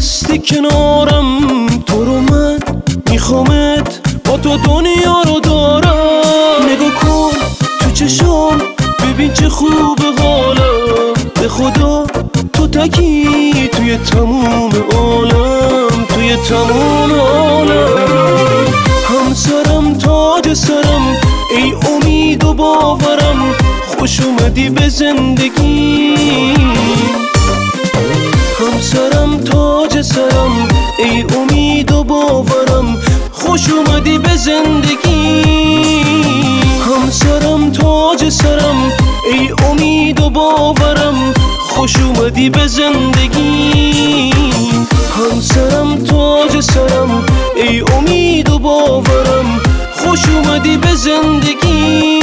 هستی کنارم، تو رو من میخوامت، با تو دنیا رو دارم. نگاه کن تو چشام، ببین چه خوب حالم، به خدا تو تکی توی تموم عالم، توی تموم عالم. همسرم تاج سرم، ای امید و باورم، خوش اومدی به زندگی. همسرم تاج سرم، ای امید و باورم، خوش اومدی به زندگی. همسرم تاج سرم، ای امید و باورم، خوش اومدی به زندگی. همسرم تاج سرم، ای امید و باورم، خوش اومدی به زندگی.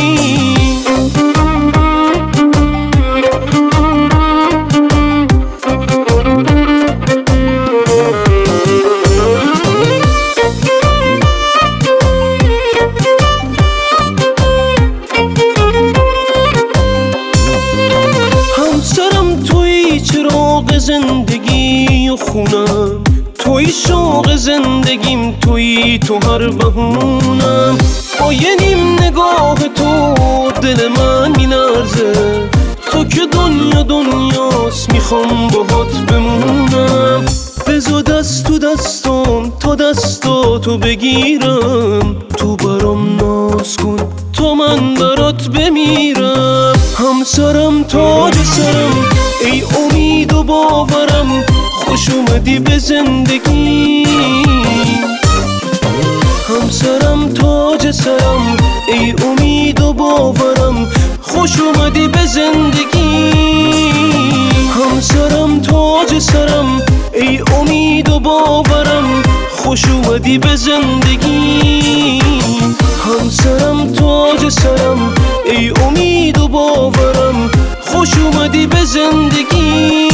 چراغ زندگی و خونم، توی شوق زندگیم، توی تو هر بهونم. با یه نیم نگاه تو دل من میلرزه، تو که دنیا دنیاست، میخوام باهات بمونم. بذار دست تو دستم تا دستاتو بگیرم، تو برام ناز کن تا من برات بمیرم. همسرم تاج سرم، ای امید و باورم، خوش اومدی به زندگی. همسرم تاج سرم، ای امید و باورم، خوش اومدی به زندگی. همسرم تاج سرم، ای امید و باورم، خوش اومدی به زندگی. همسرم تاج سرم، ای امید و باورم، خوش اومدی به زندگی.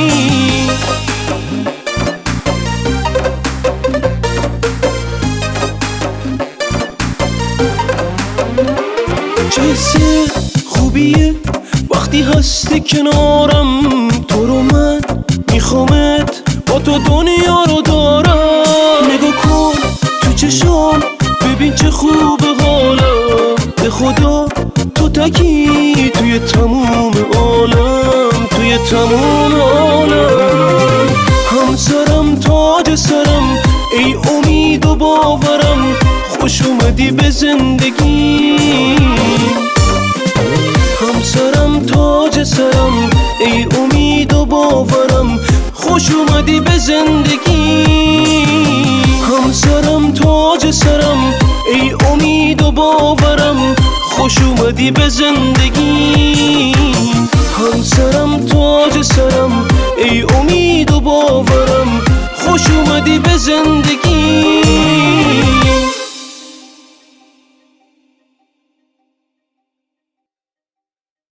چه حس خوبیه وقتی هستی کنارم، تو رو من میخوامت، با تو دنیا رو دارم. نگاه کن تو چشام، ببین چه خوب حالم، به خدا تو تکی توی تموم عالم، توی تموم عالم. همسرم تاج سرم، ای امید و باورم، خوش اومدی به زندگی. همسرم تاج سرم، ای امید و باورم، خوش اومدی به زندگی. همسرم تاج سرم، ای امید و باورم، خوش اومدی به زندگی. همسرم تاج سرم، ای امید و باورم، خوش اومدی به زندگی.